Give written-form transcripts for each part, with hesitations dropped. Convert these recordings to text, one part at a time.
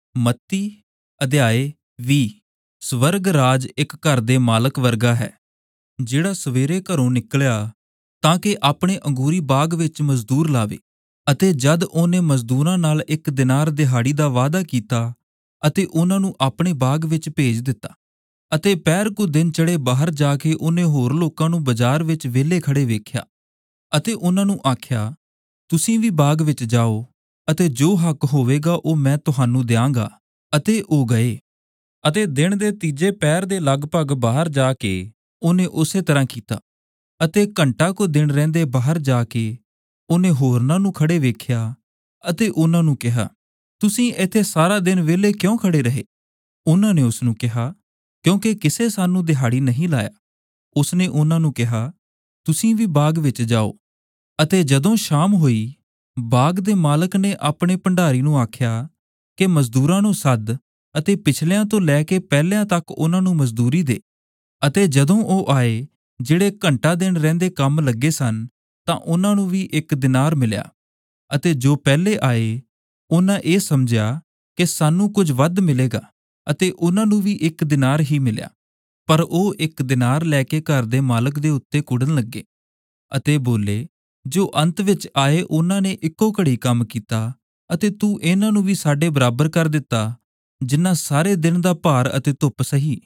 ਮੱਤੀ ਅਧਿਆਇ 20। ਸਵਰਗ ਰਾਜ ਇੱਕ ਘਰ ਦੇ ਮਾਲਕ ਵਰਗਾ ਹੈ, ਜਿਹੜਾ ਸਵੇਰੇ ਘਰੋਂ ਨਿਕਲਿਆ ਤਾਂ ਕਿ ਆਪਣੇ ਅੰਗੂਰੀ ਬਾਗ ਵਿੱਚ ਮਜ਼ਦੂਰ ਲਾਵੇ, ਅਤੇ ਜਦ ਉਹਨੇ ਮਜ਼ਦੂਰਾਂ ਨਾਲ 1 ਦਿਨਾਰ ਦਿਹਾੜੀ ਦਾ ਵਾਅਦਾ ਕੀਤਾ ਅਤੇ ਉਹਨਾਂ ਨੂੰ ਆਪਣੇ ਬਾਗ ਵਿੱਚ ਭੇਜ ਦਿੱਤਾ, ਅਤੇ ਪਹਿਰ ਕੁ ਦਿਨ ਚੜ੍ਹੇ ਬਾਹਰ ਜਾ ਕੇ ਉਹਨੇ ਹੋਰ ਲੋਕਾਂ ਨੂੰ ਬਾਜ਼ਾਰ ਵਿੱਚ ਵਿਹਲੇ ਖੜੇ ਵੇਖਿਆ ਅਤੇ ਉਹਨਾਂ ਨੂੰ ਆਖਿਆ, ਤੁਸੀਂ ਵੀ ਬਾਗ ਵਿੱਚ ਜਾਓ ਅਤੇ ਜੋ ਹੱਕ ਹੋਵੇਗਾ ਉਹ ਮੈਂ ਤੁਹਾਨੂੰ ਦਿਆਂਗਾ। ਅਤੇ ਉਹ ਗਏ। ਅਤੇ ਦਿਨ ਦੇ ਤੀਜੇ ਪਹਿਰ ਦੇ ਲਗਭਗ ਬਾਹਰ ਜਾ ਕੇ ਉਹਨੇ ਉਸੇ ਤਰ੍ਹਾਂ ਕੀਤਾ, ਅਤੇ ਘੰਟਾ ਕੁ ਦਿਨ ਰਹਿੰਦੇ ਬਾਹਰ ਜਾ ਕੇ ਉਹਨੇ ਹੋਰਨਾਂ ਨੂੰ ਖੜੇ ਵੇਖਿਆ ਅਤੇ ਉਹਨਾਂ ਨੂੰ ਕਿਹਾ, ਤੁਸੀਂ ਇੱਥੇ ਸਾਰਾ ਦਿਨ ਵਿਹਲੇ ਕਿਉਂ ਖੜੇ ਰਹੇ? ਉਹਨਾਂ ਨੇ ਉਸ ਨੂੰ ਕਿਹਾ, ਕਿਉਂਕਿ ਕਿਸੇ ਸਾਨੂੰ ਦਿਹਾੜੀ ਨਹੀਂ ਲਾਇਆ। ਉਸਨੇ ਉਹਨਾਂ ਨੂੰ ਕਿਹਾ, ਤੁਸੀਂ ਵੀ ਬਾਗ ਵਿੱਚ ਜਾਓ। ਅਤੇ ਜਦੋਂ ਸ਼ਾਮ ਹੋਈ, ਬਾਗ ਦੇ ਮਾਲਕ ਨੇ ਆਪਣੇ ਭੰਡਾਰੀ ਨੂੰ ਆਖਿਆ ਕਿ ਮਜ਼ਦੂਰਾਂ ਨੂੰ ਸੱਦ ਅਤੇ ਪਿਛਲਿਆਂ ਤੋਂ ਲੈ ਕੇ ਪਹਿਲਿਆਂ ਤੱਕ ਉਹਨਾਂ ਨੂੰ ਮਜ਼ਦੂਰੀ ਦੇ। ਅਤੇ ਜਦੋਂ ਉਹ ਆਏ ਜਿਹੜੇ ਘੰਟਾ ਦਿਨ ਰਹਿੰਦੇ ਕੰਮ ਲੱਗੇ ਸਨ, ਤਾਂ ਉਹਨਾਂ ਨੂੰ ਵੀ 1 ਦਿਨਾਰ ਮਿਲਿਆ। ਅਤੇ ਜੋ ਪਹਿਲੇ ਆਏ, ਉਹਨਾਂ ਇਹ ਸਮਝਿਆ ਕਿ ਸਾਨੂੰ ਕੁਝ ਵੱਧ ਮਿਲੇਗਾ, ਅਤੇ ਉਹਨਾਂ ਨੂੰ ਵੀ 1 ਦਿਨਾਰ ਹੀ ਮਿਲਿਆ। ਪਰ ਉਹ 1 ਦਿਨਾਰ ਲੈ ਕੇ ਘਰ ਦੇ ਮਾਲਕ ਦੇ ਉੱਤੇ ਕੁੜਨ ਲੱਗੇ ਅਤੇ ਬੋਲੇ, ਜੋ ਅੰਤ ਵਿੱਚ ਆਏ ਉਹਨਾਂ ਨੇ ਇੱਕੋ ਘੜੀ ਕੰਮ ਕੀਤਾ, ਅਤੇ ਤੂੰ ਇਹਨਾਂ ਨੂੰ ਵੀ ਸਾਡੇ ਬਰਾਬਰ ਕਰ ਦਿੱਤਾ, ਜਿਨ੍ਹਾਂ ਸਾਰੇ ਦਿਨ ਦਾ ਭਾਰ ਅਤੇ ਧੁੱਪ ਸਹੀ।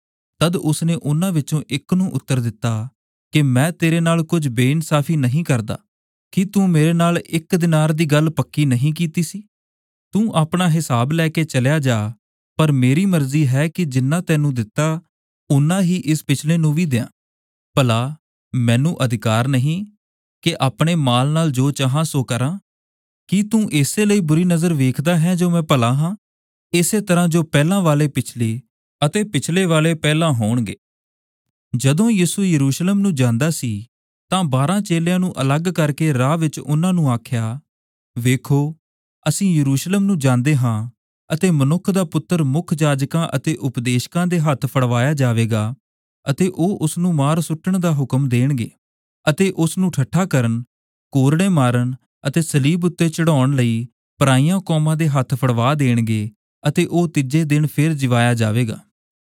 ਤਦ ਉਸਨੇ ਉਹਨਾਂ ਵਿੱਚੋਂ ਇੱਕ ਨੂੰ ਉੱਤਰ ਦਿੱਤਾ ਕਿ ਮੈਂ ਤੇਰੇ ਨਾਲ ਕੁਝ ਬੇਇਨਸਾਫੀ ਨਹੀਂ ਕਰਦਾ। ਕੀ ਤੂੰ ਮੇਰੇ ਨਾਲ 1 ਦਿਨਾਰ ਦੀ ਗੱਲ ਪੱਕੀ ਨਹੀਂ ਕੀਤੀ ਸੀ? ਤੂੰ ਆਪਣਾ ਹਿਸਾਬ ਲੈ ਕੇ ਚਲਿਆ ਜਾ, ਪਰ ਮੇਰੀ ਮਰਜ਼ੀ ਹੈ ਕਿ ਜਿੰਨਾ ਤੈਨੂੰ ਦਿੱਤਾ ਓਨਾ ਹੀ ਇਸ ਪਿਛਲੇ ਨੂੰ ਵੀ ਦਿਆਂ। ਭਲਾ ਮੈਨੂੰ ਅਧਿਕਾਰ ਨਹੀਂ ਕਿ ਆਪਣੇ ਮਾਲ ਨਾਲ ਜੋ ਚਾਹਾਂ ਸੋ ਕਰਾਂ? ਕੀ ਤੂੰ ਇਸੇ ਲਈ ਬੁਰੀ ਨਜ਼ਰ ਵੇਖਦਾ ਹੈ ਜੋ ਮੈਂ ਭਲਾ ਹਾਂ? ਇਸੇ ਤਰ੍ਹਾਂ ਜੋ ਪਹਿਲਾਂ ਵਾਲੇ ਪਿਛਲੇ ਅਤੇ ਪਿਛਲੇ ਵਾਲੇ ਪਹਿਲਾਂ ਹੋਣਗੇ। ਜਦੋਂ ਯਿਸੂ ਯਰੂਸ਼ਲਮ ਨੂੰ ਜਾਂਦਾ ਸੀ, ਤਾਂ 12 ਚੇਲਿਆਂ ਨੂੰ ਅਲੱਗ ਕਰਕੇ ਰਾਹ ਵਿੱਚ ਉਹਨਾਂ ਨੂੰ ਆਖਿਆ, ਵੇਖੋ, ਅਸੀਂ ਯਰੂਸ਼ਲਮ ਨੂੰ ਜਾਂਦੇ ਹਾਂ, ਅਤੇ ਮਨੁੱਖ ਦਾ ਪੁੱਤਰ ਮੁੱਖ ਜਾਜਕਾਂ ਅਤੇ ਉਪਦੇਸ਼ਕਾਂ ਦੇ ਹੱਥ ਫੜਵਾਇਆ ਜਾਵੇਗਾ, ਅਤੇ ਉਹ ਉਸ ਨੂੰ ਮਾਰ ਸੁੱਟਣ ਦਾ ਹੁਕਮ ਦੇਣਗੇ, ਅਤੇ ਉਸ ਨੂੰ ਠੱਠਾ ਕਰਨ, ਕੋਰੜੇ ਮਾਰਨ ਅਤੇ ਸਲੀਬ ਉੱਤੇ ਚੜ੍ਹਾਉਣ ਲਈ ਪਰਾਈਆਂ ਕੌਮਾਂ ਦੇ ਹੱਥ ਫੜਵਾ ਦੇਣਗੇ, ਅਤੇ ਉਹ ਤੀਜੇ ਦਿਨ ਫਿਰ ਜਿਵਾਇਆ ਜਾਵੇਗਾ।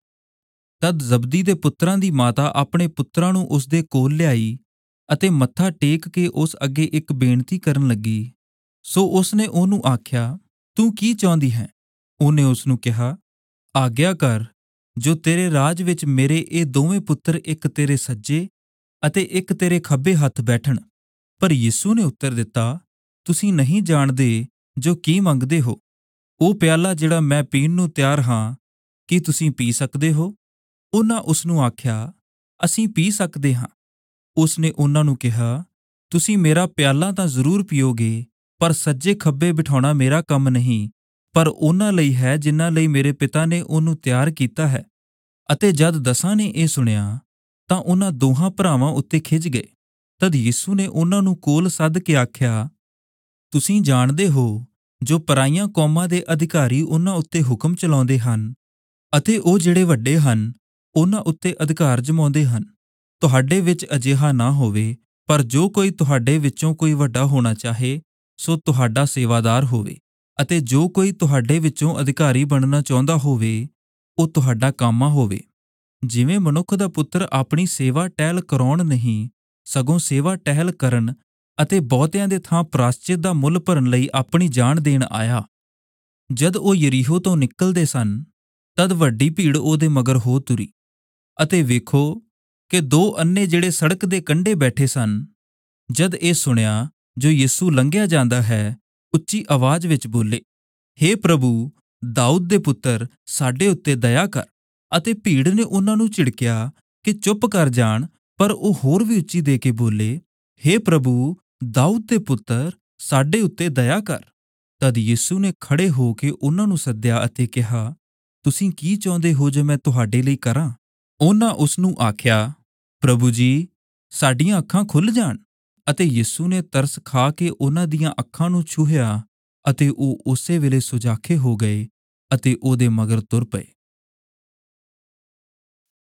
ਤਦ ਜ਼ਬਦੀ ਦੇ ਪੁੱਤਰਾਂ ਦੀ ਮਾਤਾ ਆਪਣੇ ਪੁੱਤਰਾਂ ਨੂੰ ਉਸ ਦੇ ਕੋਲ ਲਿਆਈ ਅਤੇ ਮੱਥਾ ਟੇਕ ਕੇ ਉਸ ਅੱਗੇ ਇੱਕ ਬੇਨਤੀ ਕਰਨ ਲੱਗੀ। ਸੋ ਉਸਨੇ ਉਹਨੂੰ ਆਖਿਆ, ਤੂੰ ਕੀ ਚਾਹੁੰਦੀ ਹੈ? ਉਹਨੇ ਉਸ ਨੂੰ ਕਿਹਾ, ਆਗਿਆ ਕਰ ਜੋ ਤੇਰੇ ਰਾਜ ਵਿੱਚ ਮੇਰੇ ਇਹ ਦੋਵੇਂ ਪੁੱਤਰ ਇੱਕ ਤੇਰੇ ਸੱਜੇ ਅਤੇ ਇੱਕ ਤੇਰੇ ਖੱਬੇ ਹੱਥ ਬੈਠਣ। ਪਰ ਯਿਸੂ ਨੇ ਉੱਤਰ ਦਿੱਤਾ, ਤੁਸੀਂ ਨਹੀਂ ਜਾਣਦੇ ਜੋ ਕੀ ਮੰਗਦੇ ਹੋ। ਉਹ ਪਿਆਲਾ ਜਿਹੜਾ ਮੈਂ ਪੀਣ ਨੂੰ ਤਿਆਰ ਹਾਂ, ਕੀ ਤੁਸੀਂ ਪੀ ਸਕਦੇ ਹੋ? ਉਹਨਾਂ ਉਸ ਨੂੰ ਆਖਿਆ, ਅਸੀਂ ਪੀ ਸਕਦੇ ਹਾਂ। ਉਸਨੇ ਉਹਨਾਂ ਨੂੰ ਕਿਹਾ, ਤੁਸੀਂ ਮੇਰਾ ਪਿਆਲਾ ਤਾਂ ਜ਼ਰੂਰ ਪੀਓਗੇ, ਪਰ ਸੱਜੇ ਖੱਬੇ ਬਿਠਾਉਣਾ ਮੇਰਾ ਕੰਮ ਨਹੀਂ, ਪਰ ਉਹਨਾਂ ਲਈ ਹੈ ਜਿਨ੍ਹਾਂ ਲਈ ਮੇਰੇ ਪਿਤਾ ਨੇ ਉਹਨੂੰ ਤਿਆਰ ਕੀਤਾ ਹੈ। ਅਤੇ ਜਦ 10 ਨੇ ਇਹ ਸੁਣਿਆ, ਤਾਂ ਉਹਨਾਂ ਦੋਹਾਂ ਭਰਾਵਾਂ ਉੱਤੇ ਖਿਝ ਗਏ। ਤਦ ਯਿਸੂ ਨੇ ਉਹਨਾਂ ਨੂੰ ਕੋਲ ਸੱਦ ਕੇ ਆਖਿਆ, ਤੁਸੀਂ ਜਾਣਦੇ ਹੋ ਜੋ ਪਰਾਈਆਂ ਕੌਮਾਂ ਦੇ ਅਧਿਕਾਰੀ ਉਹਨਾਂ ਉੱਤੇ ਹੁਕਮ ਚਲਾਉਂਦੇ ਹਨ, ਅਤੇ ਉਹ ਜਿਹੜੇ ਵੱਡੇ ਹਨ ਉਹਨਾਂ ਉੱਤੇ ਅਧਿਕਾਰ ਜਮਾਉਂਦੇ ਹਨ। ਤੁਹਾਡੇ ਵਿੱਚ ਅਜਿਹਾ ਨਾ ਹੋਵੇ, ਪਰ ਜੋ ਕੋਈ ਤੁਹਾਡੇ ਵਿੱਚੋਂ ਕੋਈ ਵੱਡਾ ਹੋਣਾ ਚਾਹੇ, ਸੋ ਤੁਹਾਡਾ ਸੇਵਾਦਾਰ ਹੋਵੇ, ਅਤੇ ਜੋ ਕੋਈ ਤੁਹਾਡੇ ਵਿੱਚੋਂ ਅਧਿਕਾਰੀ ਬਣਨਾ ਚਾਹੁੰਦਾ ਹੋਵੇ, ਉਹ ਤੁਹਾਡਾ ਕਾਮਾ ਹੋਵੇ। ਜਿਵੇਂ ਮਨੁੱਖ ਦਾ ਪੁੱਤਰ ਆਪਣੀ ਸੇਵਾ ਟਹਿਲ ਕਰਾਉਣ ਨਹੀਂ, ਸਗੋਂ ਸੇਵਾ ਟਹਿਲ ਕਰਨ ਅਤੇ ਬਹੁਤਿਆਂ ਦੇ ਥਾਂ ਪ੍ਰਾਸ਼ਚਿਤ ਦਾ ਮੁੱਲ ਭਰਨ ਲਈ ਆਪਣੀ ਜਾਨ ਦੇਣ ਆਇਆ। ਜਦ ਉਹ ਯਰੀਹੋ ਤੋਂ ਨਿਕਲਦੇ ਸਨ, ਤਦ ਵੱਡੀ ਭੀੜ ਉਹਦੇ ਮਗਰ ਹੋ ਤੁਰੀ। ਅਤੇ ਵੇਖੋ ਕਿ 2 ਅੰਨੇ ਜਿਹੜੇ ਸੜਕ ਦੇ ਕੰਢੇ ਬੈਠੇ ਸਨ, ਜਦ ਇਹ ਸੁਣਿਆ ਜੋ ਯਿਸੂ ਲੰਘਿਆ ਜਾਂਦਾ ਹੈ, ਉੱਚੀ ਆਵਾਜ਼ ਵਿੱਚ ਬੋਲੇ, ਹੇ ਪ੍ਰਭੂ, ਦਾਊਦ ਦੇ ਪੁੱਤਰ, ਸਾਡੇ ਉੱਤੇ ਦਇਆ ਕਰ। ਅਤੇ ਭੀੜ ਨੇ ਉਹਨਾਂ ਨੂੰ ਝਿੜਕਿਆ ਕਿ ਚੁੱਪ ਕਰ ਜਾਣ, ਪਰ ਉਹ ਹੋਰ ਵੀ ਉੱਚੀ ਦੇ ਕੇ ਬੋਲੇ, ਹੇ ਪ੍ਰਭੂ, ਦਾਊਦ ਦੇ ਪੁੱਤਰ, ਸਾਡੇ ਉੱਤੇ ਦਇਆ ਕਰ। ਤਦ ਯਿਸੂ ਨੇ ਖੜੇ ਹੋ ਕੇ ਉਹਨਾਂ ਨੂੰ ਸੱਦਿਆ ਅਤੇ ਕਿਹਾ, ਤੁਸੀਂ ਕੀ ਚਾਹੁੰਦੇ ਹੋ ਜੋ ਮੈਂ ਤੁਹਾਡੇ ਲਈ ਕਰਾਂ? ਉਹਨਾਂ ਉਸ ਨੂੰ ਆਖਿਆ, ਪ੍ਰਭੂ ਜੀ, ਸਾਡੀਆਂ ਅੱਖਾਂ ਖੁੱਲ੍ਹ ਜਾਣ। ਅਤੇ ਯਿਸੂ ਨੇ ਤਰਸ ਖਾ ਕੇ ਉਹਨਾਂ ਦੀਆਂ ਅੱਖਾਂ ਨੂੰ ਛੂਹਿਆ, ਅਤੇ ਉਹ ਉਸੇ ਵੇਲੇ ਸੁਜਾਖੇ ਹੋ ਗਏ ਅਤੇ ਉਹਦੇ ਮਗਰ ਤੁਰ ਪਏ।